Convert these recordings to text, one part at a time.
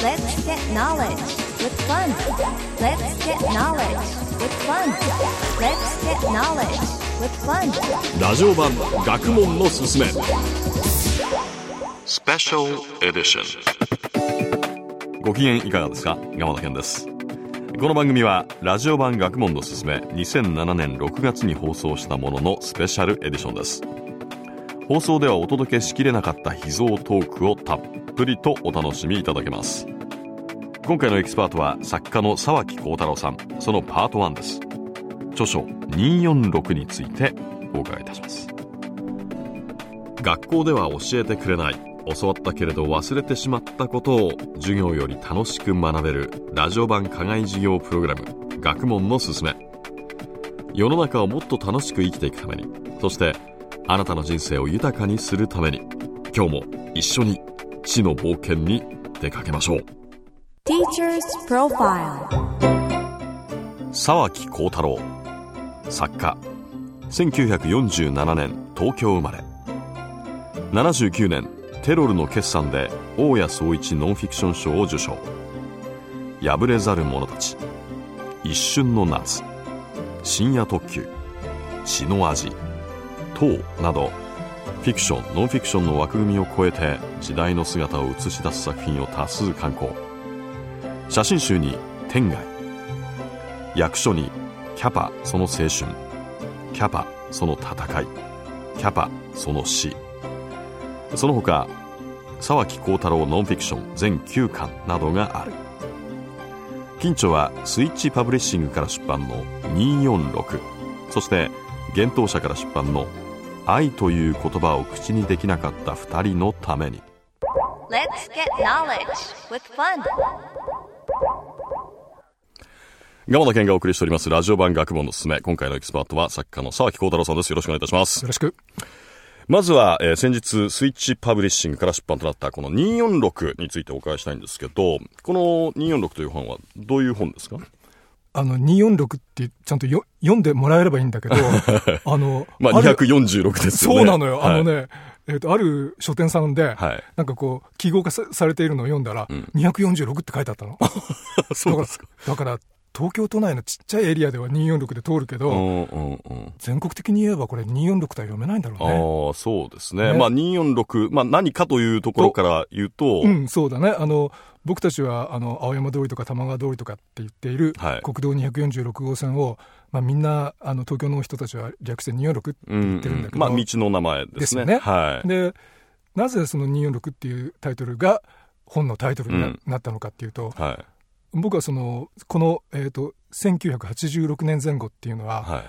Let's get knowledge with fun. Let's get knowledge with fun. Let's get knowledge with fun. ラジオ版学問のすすめスペシャルエディション。ご機嫌いかがですか？山田健です。この番組はラジオ版学問のすすめ2007年6月に放送したもののスペシャルエディションです。放送ではお届けしきれなかった秘蔵トークをたっぷりとお楽しみいただけます。今回のエキスパートは作家の沢木耕太郎さん。そのパート1です。著書246についてお伺いいたします。学校では教えてくれない、教わったけれど忘れてしまったことを授業より楽しく学べるラジオ版課外授業プログラム、学問のすすめ。世の中をもっと楽しく生きていくために、そしてあなたの人生を豊かにするために、今日も一緒に知の冒険に出かけましょう。 Teacher's Profile。 沢木耕太郎、作家、1947年東京生まれ。79年テロルの決算で大谷総一ノンフィクション賞を受賞。破れざる者たち、一瞬の夏、深夜特急、血の味、塔などフィクションノンフィクションの枠組みを超えて時代の姿を映し出す作品を多数刊行。写真集に天涯、役所にキャパその青春、キャパその戦い、キャパその死、その他沢木耕太郎ノンフィクション全9巻などがある。近著はスイッチパブリッシングから出版の246、そして幻冬舎から出版の愛という言葉を口にできなかった2人のために。 Let's get knowledge with fun。 山田健がお送りしておりますラジオ版学問のすすめ。今回のエキスパートは作家の沢木耕太郎さんです。よろしくお願いいたします。 よろしく。 まずは、先日スイッチパブリッシングから出版となったこの246についてお伺いしたいんですけど、この246という本はどういう本ですか ？246ってちゃんと読んでもらえればいいんだけどまあ246ですよね。 そうなのよ。 はい、 ある書店さんで、 はい、 なんかこう記号化 されているのを読んだら、246って書いてあったの。 そうですか。 だから東京都内のちっちゃいエリアでは246で通るけど、全国的に言えばこれ246とは読めないんだろうね。 ああ、そうですね。まあ246、まあ何かというところから言うと、 そうだね。僕たちは青山通りとか玉川通りとかって言っている、はい、国道246号線を、みんな東京の人たちは略して246って言ってるんだけど、 道の名前ですね。はい、 でなぜその246っていうタイトルが本のタイトルに なったのかっていうと、はい、僕はこの、1986年前後っていうのは、はい、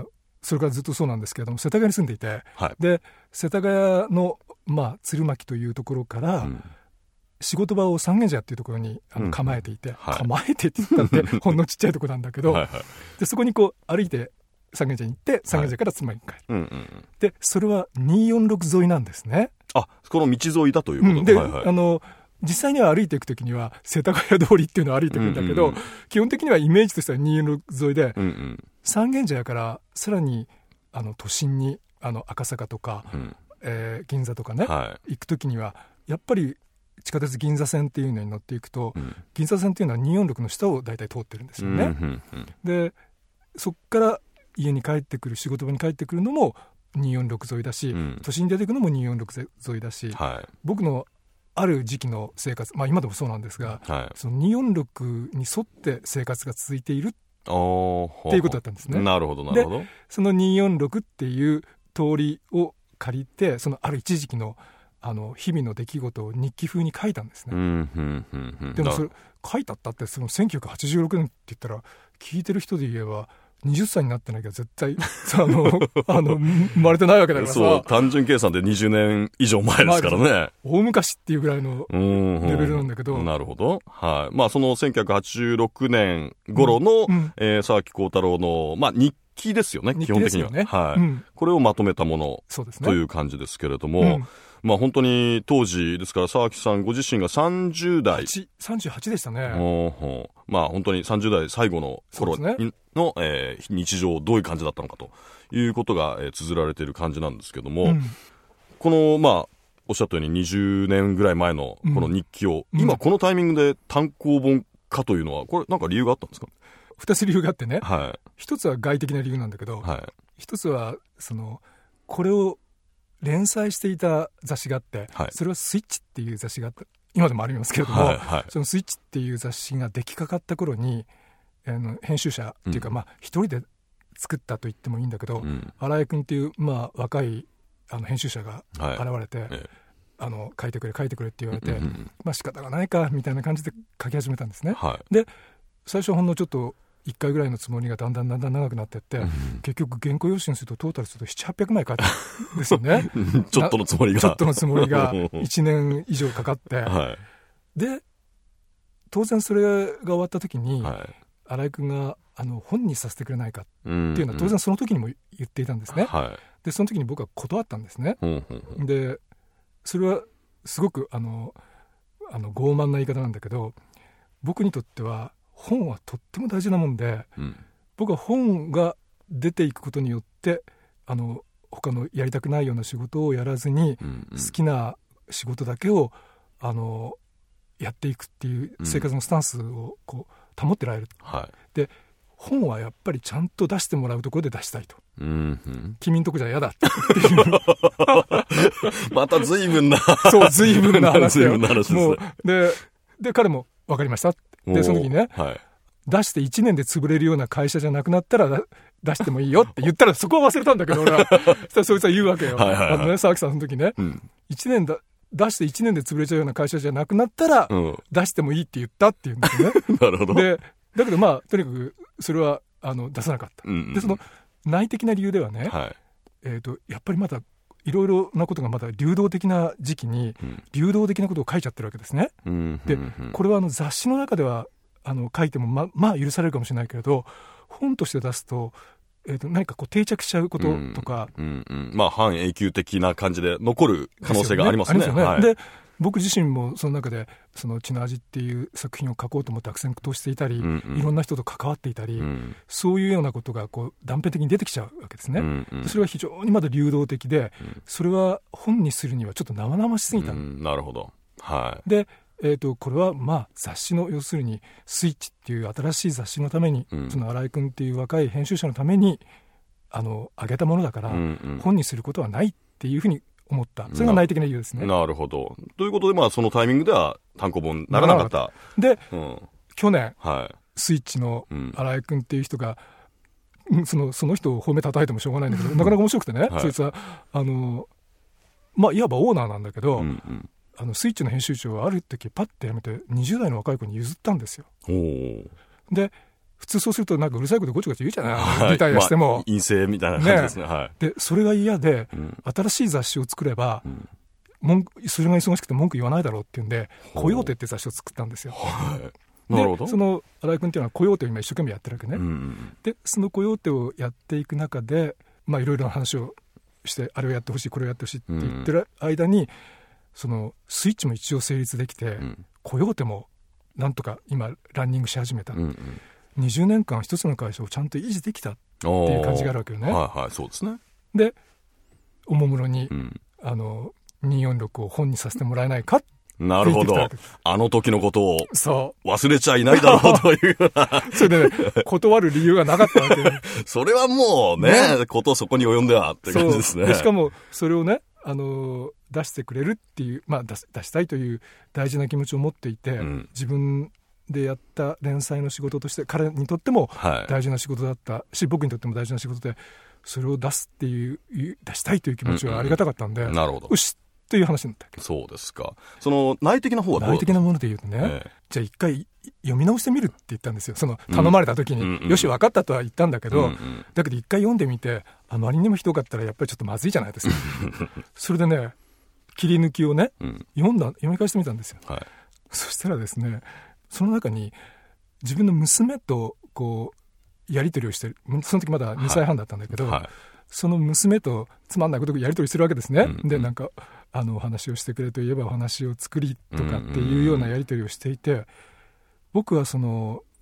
それからずっとそうなんですけれども、世田谷に住んでいて、はい、で世田谷の、鶴巻というところから、仕事場を三軒茶屋っていうところに構えていて、はい、構えてって言ったってほんのちっちゃいところなんだけどはい、はい、でそこにこう歩いて三軒茶屋に行って三軒茶屋から鶴巻に帰る、でそれは246沿いなんですね。 あ、この道沿いだということで、 はいはい、実際には歩いていくときには世田谷通りっていうのを歩いていくんだけど、基本的にはイメージとしては246沿いで、三軒茶屋からさらに都心に赤坂とか、銀座とかね、はい、行くときにはやっぱり地下鉄銀座線っていうのに乗っていくと、銀座線っていうのは246の下を大体通ってるんですよね、でそこから家に帰ってくる、仕事場に帰ってくるのも246沿いだし、都心に出てくるのも246沿いだし、はい、僕のある時期の生活、今でもそうなんですが、はい、その246に沿って生活が続いているっていうことだったんですね。 なるほどなるほど。 でその246っていう通りを借りて、そのある一時期の日々の出来事を日記風に書いたんですね。でもそれ書いたったってその1986年って言ったら、聞いてる人で言えば20歳になってなきゃ絶対生まれてないわけだからさ。そう、 単純計算で20年以上前ですからね。 大昔っていうぐらいのレベルなんだけど。 なるほど。はい。その1986年頃の、沢木耕太郎の、日記ですよね、基本的には。ね、はい、これをまとめたもの、という感じですけれども、本当に当時ですから、沢木さんご自身が30代。 38でしたね。 本当に30代最後の頃の、日常どういう感じだったのかということが、綴られている感じなんですけども、この、おおっしゃったように20年ぐらい前のこの日記を、今このタイミングで単行本化というのは、これなんか理由があったんですか ？2つ理由があってね、 はい、 1つは外的な理由なんだけど、 はい、 1つはこれを連載していた雑誌があって、 はい、それはスイッチっていう雑誌があった、今でもありますけれども、 はいはい、 そのスイッチっていう雑誌が出来かかった頃に、編集者っていうか、一人で作ったと言ってもいいんだけど、新井君っていう、若い編集者が現れて、書いてくれって言われて、仕方がないかみたいな感じで書き始めたんですね、 はい、 で最初ほんのちょっと1回ぐらいのつもりがだんだん長くなっていって、結局原稿用紙にするとトータルすると7、800枚書いてるんですよねちょっとのつもりが 1年以上かかって、 はい、 で当然それが終わった時に、 はい、 新井君が本にさせてくれないかっていうのは当然その時にも言っていたんですね、 はい、 でその時に僕は断ったんですね、でそれはすごく傲慢な言い方なんだけど、僕にとっては本はとっても大事なもんで、僕は本が出ていくことによって他のやりたくないような仕事をやらずに、好きな仕事だけをやっていくっていう生活のスタンスをこう保ってられる、 はい、 で本はやっぱりちゃんと出してもらうところで出したいと、君んとこじゃ嫌だっていうまた随分なそう随分な話だよですね。 で彼も分かりましたでその時にね、 はい、 出して1年で潰れるような会社じゃなくなったら出してもいいよって言ったらそこは忘れたんだけど俺はそいつは言うわけよ、沢木さんその時ね、1年出して1年で潰れちゃうような会社じゃなくなったら、出してもいいって言ったって言うんですねなるほど。 でだけどとにかくそれは出さなかった、でその内的な理由ではね、 はい、 やっぱりまだいろいろなことがまだ流動的な時期に、流動的なことを書いちゃってるわけですね、でこれは雑誌の中では書いても許されるかもしれないけれど、本として出すと、何かこう定着しちゃうこととか、 半永久的な感じで残る可能性がありますね。 で僕自身もその中でその血の味っていう作品を書こうと思って悪戦苦闘していたり、いろんな人と関わっていたり、そういうようなことがこう断片的に出てきちゃうわけですね、それは非常にまだ流動的で、それは本にするにはちょっと生々しすぎた、 なるほど、はい、 でこれは雑誌の要するにスイッチっていう新しい雑誌のために、その新井君っていう若い編集者のために上げたものだから、本にすることはないっていうふうに思った。それが内的な理由ですね。 なるほど。ということでそのタイミングでは単行本ならなかった。 で、去年、 はい、 スイッチの新井君っていう人が、その人を褒めたたいてもしょうがないんだけどなかなか面白くてね、そいつはいわばオーナーなんだけど、スイッチの編集長はある時パッて辞めて20代の若い子に譲ったんですよ。で普通そうするとなんかうるさいことごちゃごちゃ言うじゃない、リタイアしても、 陰性みたいな感じですね、はい、 でそれが嫌で、新しい雑誌を作れば、それが忙しくて文句言わないだろうっていうんでコヨーテって雑誌を作ったんですよ、 なるほど。 でその新井君っていうのはコヨーテを今一生懸命やってるわけね、でそのコヨーテをやっていく中でいろいろな話をしてあれをやってほしいこれをやってほしいって言ってる間に、そのスイッチも一応成立できて、コヨーテもなんとか今ランニングし始めた、20年間一つの会社をちゃんと維持できたっていう感じがあるわけよね。 そうですね。 でおもむろに、246を本にさせてもらえないかってなるほど。あの時のことを忘れちゃいないだろうというようなそれでね、断る理由がなかったわけそれはもうね、ことそこに及んではって感じですね。 でしかもそれをね、出してくれるっていう、出したいという大事な気持ちを持っていて、自分でやった連載の仕事として彼にとっても大事な仕事だったし、僕にとっても大事な仕事で、それを出したいという気持ちはありがたかったんで、 なるほど、 よしという話になったわけ。 そうですか。その内的な方はどうだったんですか？ 内的なもので言うとね、じゃあ一回読み直してみるって言ったんですよ。その頼まれた時に、よし分かったとは言ったんだけど、だけど一回読んでみて、あまりにもひどかったらやっぱりちょっとまずいじゃないですかそれでね、切り抜きをね、読み返してみたんですよ、そしたらですね、その中に自分の娘とこうやり取りをしてる。その時まだ2歳半だったんだけど、その娘とつまんないことをやり取りするわけですね、でなんかお話をしてくれと言えばお話を作りとかっていうようなやり取りをしていて、僕はその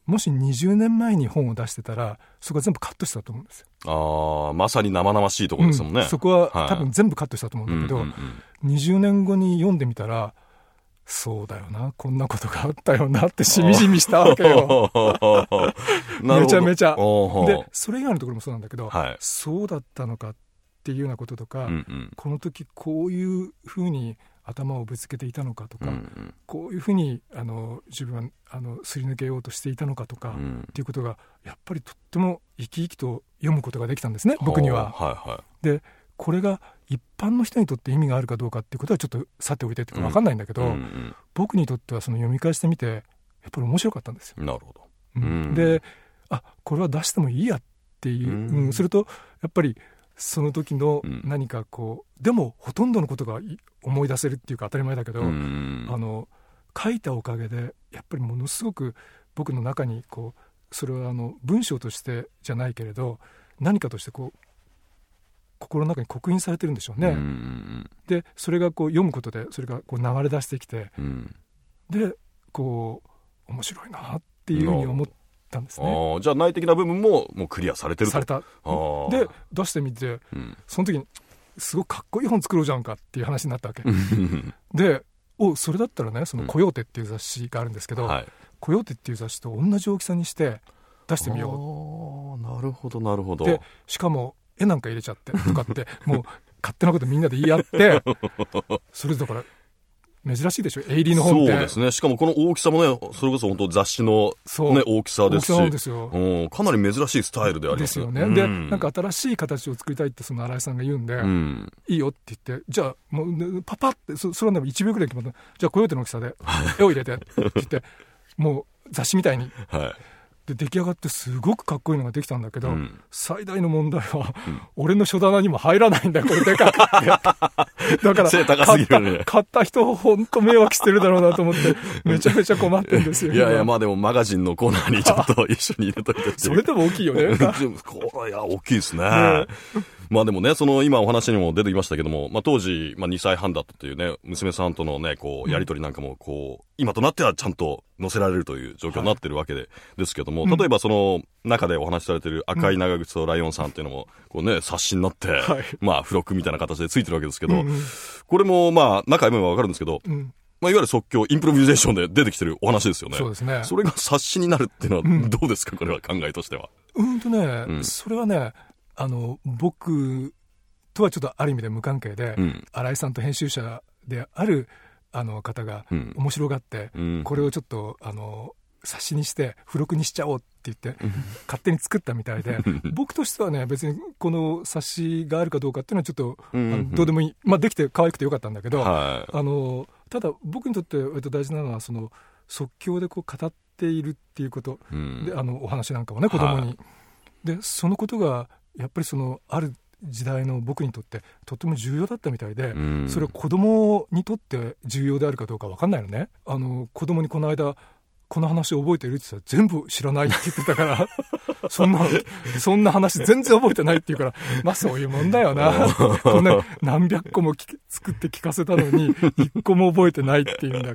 もし20年前に本を出してたらそこは全部カットしたと思うんですよ。 まさに生々しいところですもんね、 そこは多分全部カットしたと思うんだけど、20年後に読んでみたらそうだよな、こんなことがあったよなってしみじみしたわけよめちゃめちゃで、それ以外のところもそうなんだけど、そうだったのかっていうようなこととか、この時こういうふうに頭をぶつけていたのかとか、こういうふうに自分はすり抜けようとしていたのかとか、っていうことがやっぱりとっても生き生きと読むことができたんですね、僕には。でこれが一般の人にとって意味があるかどうかっていうことはちょっとさておいてっていうか分かんないんだけど、僕にとってはその読み返してみてやっぱり面白かったんですよ。 なるほど、 でこれは出してもいいやっていう、それとやっぱりその時の何かこう、でもほとんどのことが思い出せるっていうか当たり前だけど、書いたおかげでやっぱりものすごく僕の中にこう、それは文章としてじゃないけれど何かとしてこう心の中に刻印されてるんでしょうね。でそれがこう読むことでそれがこう流れ出してきて、でこう面白いなっていうふうに思ったんですね。 じゃあ内的な部分ももうクリアされてると。 された。で出してみて、その時にすごくかっこいい本作ろうじゃんかっていう話になったわけでそれだったらね、そのコヨーテっていう雑誌があるんですけど、コヨーテっていう雑誌と同じ大きさにして出してみよう。 なるほどなるほど。 でしかも絵なんか入れちゃってとかってもう勝手なことみんなで言い合ってそれだから珍しいでしょ、絵入りの本って。 そうですね。しかもこの大きさもね、それこそ本当雑誌の、ね、大きさですし、 大きさなんですよ。 かなり珍しいスタイルでありますよね。でなんか新しい形を作りたいってその新井さんが言うんで、いいよって言って、じゃあもうパパってそれはでも1秒くらい決まった。じゃあコヨーテの大きさで絵を入れてって言ってもう雑誌みたいに、で出来上がってすごくかっこいいのができたんだけど、最大の問題は、俺の書棚にも入らないんだよ、これでかくてだから背高すぎるね。 買った人本当迷惑してるだろうなと思ってめちゃめちゃ困ってるんですよ。 いやまあでもマガジンのコーナーにちょっと一緒に入れといてそれでも大きいよねこれ大きいですね。まあでもね、その今お話にも出てきましたけども、当時、2歳半だったというね、娘さんとのね、こう、やりとりなんかも、こう、今となってはちゃんと載せられるという状況になってるわけですけども、例えばその中でお話しされている赤い長靴とライオンさんっていうのも、こうね、冊子になって、付録みたいな形でついてるわけですけど、これも中読めばわかるんですけど、いわゆる即興、インプロビゼーションで出てきてるお話ですよね。 そうですね。 それが冊子になるっていうのはどうですか、これは考えとしては。 それはね、僕とはちょっとある意味で無関係で、新井さんと編集者である方が面白がって、これをちょっと冊子にして付録にしちゃおうって言って勝手に作ったみたいで僕としてはね、別にこの冊子があるかどうかっていうのはちょっとどうでもいい、できて可愛くてよかったんだけど、ただ僕にとって割と大事なのはその即興でこう語っているっていうこと、でお話なんかもね、子供に、でそのことがやっぱりそのある時代の僕にとってとても重要だったみたいで、それは子供にとって重要であるかどうか分かんないのね。子供にこの間この話覚えてるって言ったら全部知らないって言ってたからそんな話全然覚えてないって言うからそういうもんだよなこんな何百個も作って聞かせたのに一個も覚えてないって言うんだ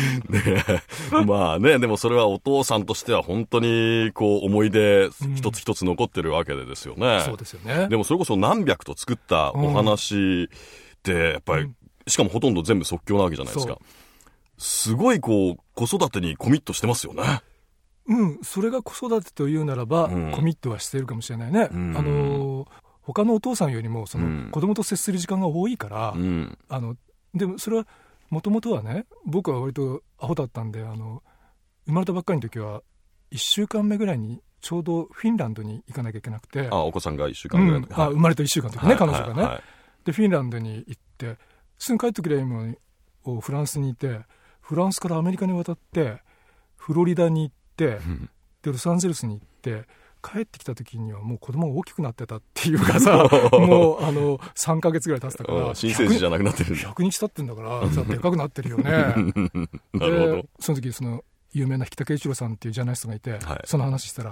からでもそれはお父さんとしては本当にこう思い出一つ一つ残ってるわけでですよね。 そうですよね。 でもそれこそ何百と作ったお話ってやっぱり、しかもほとんど全部即興なわけじゃないですか。すごいこう子育てにコミットしてますよね。 それが子育てというならば、コミットはしているかもしれないね。他のお父さんよりもその子供と接する時間が多いから、でもそれはもともとはね、僕は割とアホだったんで、生まれたばっかりの時は1週間目ぐらいにちょうどフィンランドに行かなきゃいけなくて、 お子さんが1週間ぐらいの時、 生まれた1週間の時ね、彼女がね、でフィンランドに行ってすぐ帰ってくればいいのにフランスにいて、フランスからアメリカに渡ってフロリダに行って、でロサンゼルスに行って帰ってきた時にはもう子供が大きくなってたっていうかさもう3ヶ月ぐらい経ってたから新生児じゃなくなってる 100日経ってんだからさでかくなってるよねなるほど。 その時その有名な引田慶一郎さんっていうジャーナリストがいて、その話したら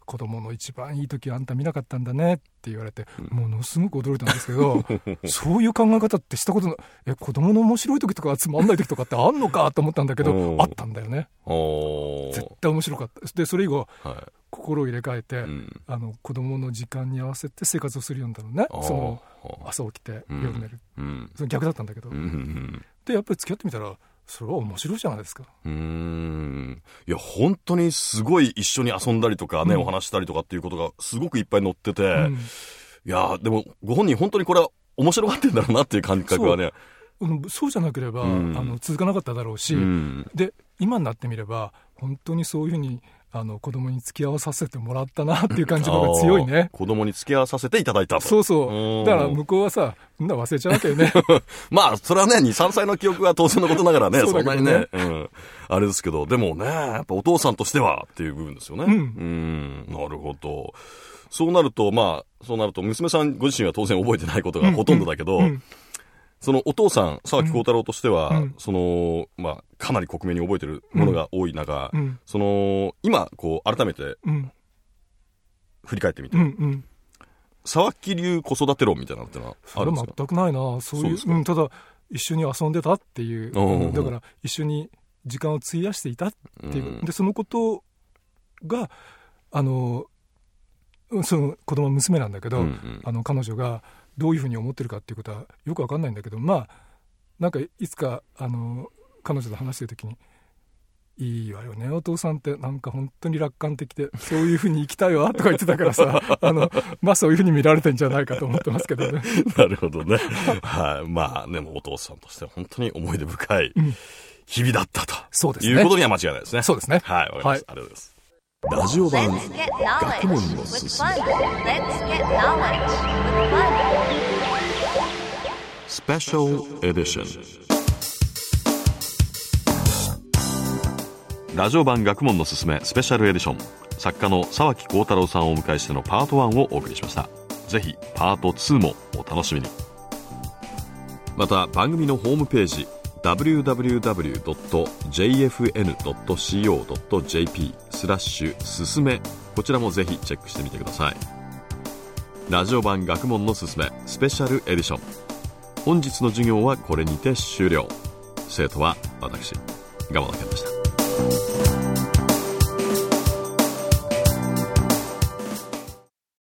子供の一番いい時あんた見なかったんだねって言われて、ものすごく驚いたんですけどそういう考え方ってしたことない。子供の面白い時とかつまんない時とかってあんのかと思ったんだけどあったんだよね。絶対面白かった。でそれ以後、心を入れ替えて、子供の時間に合わせて生活をするようになったのね。その朝起きて夜寝る、その逆だったんだけど、でやっぱり付き合ってみたらそれは面白いじゃないですか。 いや本当にすごい一緒に遊んだりとかね、お話したりとかっていうことがすごくいっぱい載ってて、いやでもご本人本当にこれは面白がってんだろうなっていう感覚はね。 そうじゃなければ、続かなかっただろうし、で今になってみれば本当にそういうふうに子供に付き合わさせてもらったなっていう感じが強いね。 子供に付き合わさせていただいたと。 そうそう。だから向こうはさ、みんな忘れちゃうわけよね。 まあそれはね 2,3 歳の記憶は当然のことながらね、そんなにね、あれですけど、でもねやっぱお父さんとしてはっていう部分ですよね。なるほど。そうなると娘さんご自身は当然覚えてないことがほとんどだけど、そのお父さん沢木耕太郎としては、かなり克明に覚えてるものが多い中、今こう改めて振り返ってみて、沢木流子育て論みたいなのってのはあるんですか？ それは全くないな。そういうただ一緒に遊んでたっていう、だから一緒に時間を費やしていたっていう、でそのことがその子供は娘なんだけど、彼女がどういうふうに思ってるかっていうことはよく分かんないんだけど、なんかいつか彼女と話してる時にいいわよねお父さんってなんか本当に楽観的でそういうふうに生きたいわとか言ってたからさそういうふうに見られてんじゃないかと思ってますけどね。 なるほどね。でもお父さんとしては本当に思い出深い日々だったと、 そうですね、 いうことには間違いないですね。 そうですね。 はい、わかりました。ありがとうございます。ラジオ版学問のすすめスペシャルエディション。ラジオ版学問のすすめスペシャルエディション、作家の沢木耕太郎さんをお迎えしてのパート1をお送りしました。ぜひパート2もお楽しみに。また番組のホームページwww.jfn.co.jp すすめ、こちらもぜひチェックしてみてください。ラジオ版学問のすすめスペシャルエディション、本日の授業はこれにて終了。生徒は私、蒲田健でした。